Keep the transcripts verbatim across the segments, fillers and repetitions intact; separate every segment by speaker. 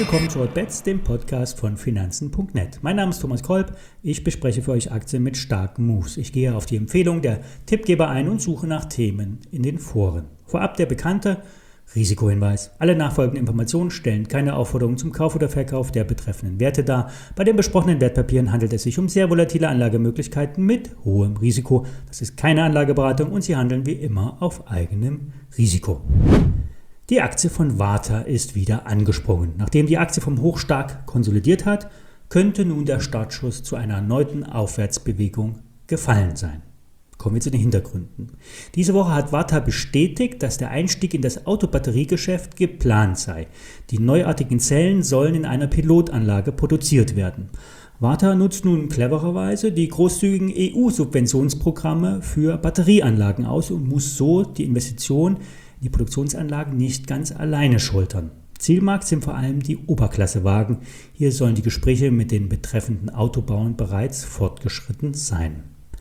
Speaker 1: willkommen zu Hotbets, dem Podcast von Finanzen punkt net. Mein Name ist Thomas Kolb, ich bespreche für euch Aktien mit starken Moves. Ich gehe auf die Empfehlung der Tippgeber ein und suche nach Themen in den Foren. Vorab der bekannte Risikohinweis. Alle nachfolgenden Informationen stellen keine Aufforderung zum Kauf oder Verkauf der betreffenden Werte dar. Bei den besprochenen Wertpapieren handelt es sich um sehr volatile Anlagemöglichkeiten mit hohem Risiko. Das ist keine Anlageberatung und sie handeln wie immer auf eigenem Risiko. Die Aktie von Varta ist wieder angesprungen. Nachdem die Aktie vom Hoch stark konsolidiert hat, könnte nun der Startschuss zu einer erneuten Aufwärtsbewegung gefallen sein. Kommen wir zu den Hintergründen. Diese Woche hat Varta bestätigt, dass der Einstieg in das Autobatteriegeschäft geplant sei. Die neuartigen Zellen sollen in einer Pilotanlage produziert werden. Varta nutzt nun clevererweise die großzügigen E U-Subventionsprogramme für Batterieanlagen aus und muss so die Investition in die Produktionsanlagen nicht ganz alleine schultern. Zielmarkt sind vor allem die Oberklassewagen. Hier sollen die Gespräche mit den betreffenden Autobauern bereits fortgeschritten sein.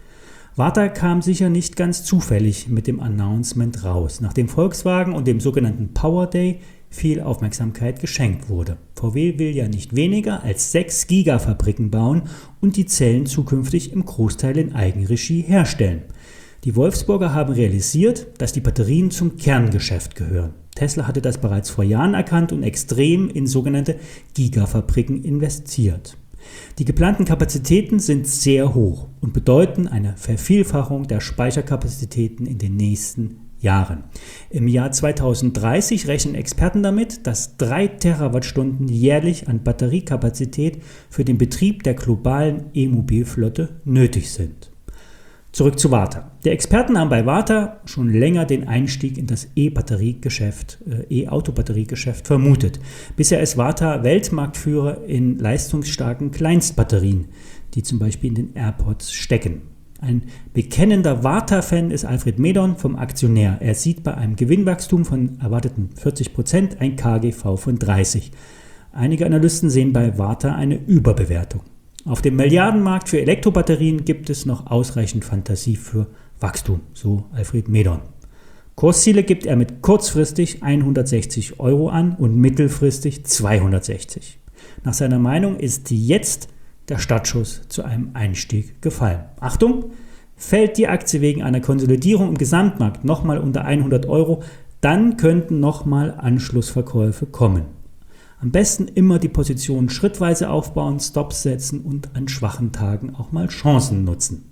Speaker 1: Varta kam sicher nicht ganz zufällig mit dem Announcement raus, nachdem Volkswagen und dem sogenannten Power Day viel Aufmerksamkeit geschenkt wurde. V W will ja nicht weniger als sechs Gigafabriken bauen und die Zellen zukünftig im Großteil in Eigenregie herstellen. Die Wolfsburger haben realisiert, dass die Batterien zum Kerngeschäft gehören. Tesla hatte das bereits vor Jahren erkannt und extrem in sogenannte Gigafabriken investiert. Die geplanten Kapazitäten sind sehr hoch und bedeuten eine Vervielfachung der Speicherkapazitäten in den nächsten Jahren. Im Jahr zweitausenddreißig rechnen Experten damit, dass drei Terawattstunden jährlich an Batteriekapazität für den Betrieb der globalen E-Mobilflotte nötig sind. Zurück zu Varta. Die Experten haben bei Varta schon länger den Einstieg in das E-Batteriegeschäft, äh, E-Auto-Batteriegeschäft vermutet. Bisher ist Varta Weltmarktführer in leistungsstarken Kleinstbatterien, die zum Beispiel in den AirPods stecken. Ein bekennender Varta-Fan ist Alfred Medon vom Aktionär. Er sieht bei einem Gewinnwachstum von erwarteten vierzig Prozent ein K G V von dreißig. Einige Analysten sehen bei Varta eine Überbewertung. Auf dem Milliardenmarkt für Elektrobatterien gibt es noch ausreichend Fantasie für Wachstum, so Alfred Medon. Kursziele gibt er mit kurzfristig hundertsechzig Euro an und mittelfristig zweihundertsechzig. Nach seiner Meinung ist jetzt der Startschuss zu einem Einstieg gefallen. Achtung, fällt die Aktie wegen einer Konsolidierung im Gesamtmarkt nochmal unter hundert Euro, dann könnten nochmal Anschlussverkäufe kommen. Am besten immer die Position schrittweise aufbauen, Stops setzen und an schwachen Tagen auch mal Chancen nutzen.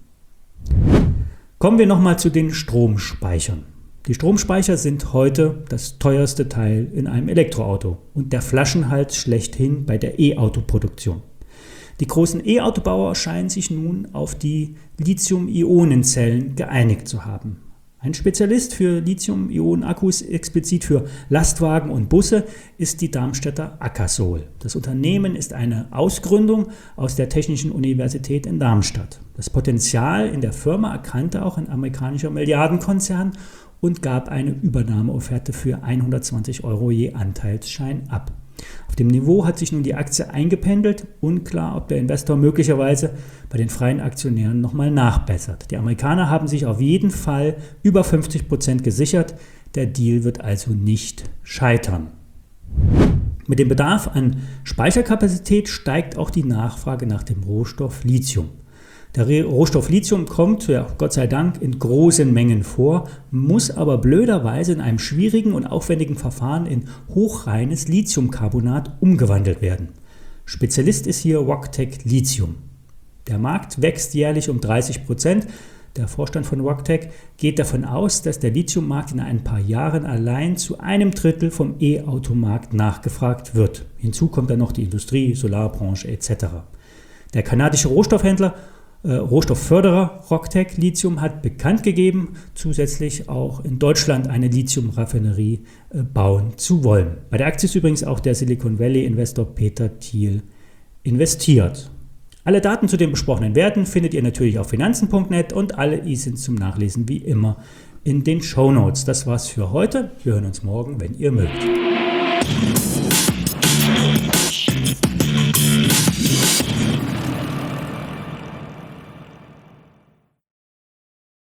Speaker 1: Kommen wir nochmal zu den Stromspeichern. Die Stromspeicher sind heute das teuerste Teil in einem Elektroauto und der Flaschenhals schlechthin bei der E-Auto-Produktion. Die großen E-Autobauer scheinen sich nun auf die Lithium-Ionen-Zellen geeinigt zu haben. Ein Spezialist für Lithium-Ionen-Akkus, explizit für Lastwagen und Busse, ist die Darmstädter Akasol. Das Unternehmen ist eine Ausgründung aus der Technischen Universität in Darmstadt. Das Potenzial in der Firma erkannte auch ein amerikanischer Milliardenkonzern und gab eine Übernahmeofferte für hundertzwanzig Euro je Anteilsschein ab. Auf dem Niveau hat sich nun die Aktie eingependelt. Unklar, ob der Investor möglicherweise bei den freien Aktionären nochmal nachbessert. Die Amerikaner haben sich auf jeden Fall über fünfzig Prozent gesichert. Der Deal wird also nicht scheitern. Mit dem Bedarf an Speicherkapazität steigt auch die Nachfrage nach dem Rohstoff Lithium. Der Rohstoff Lithium kommt, ja, Gott sei Dank, in großen Mengen vor, muss aber blöderweise in einem schwierigen und aufwendigen Verfahren in hochreines Lithiumcarbonat umgewandelt werden. Spezialist ist hier Wactec Lithium. Der Markt wächst jährlich um dreißig Prozent. Der Vorstand von Wactec geht davon aus, dass der Lithiummarkt in ein paar Jahren allein zu einem Drittel vom E-Automarkt nachgefragt wird. Hinzu kommt dann noch die Industrie, Solarbranche et cetera. Der kanadische Rohstoffhändler Äh, Rohstoffförderer Wactec Lithium hat bekannt gegeben, zusätzlich auch in Deutschland eine Lithiumraffinerie äh, bauen zu wollen. Bei der Aktie ist übrigens auch der Silicon Valley Investor Peter Thiel investiert. Alle Daten zu den besprochenen Werten findet ihr natürlich auf Finanzen punkt net und alle I S Ins zum Nachlesen wie immer in den Shownotes. Das war's für heute. Wir hören uns morgen, wenn ihr mögt.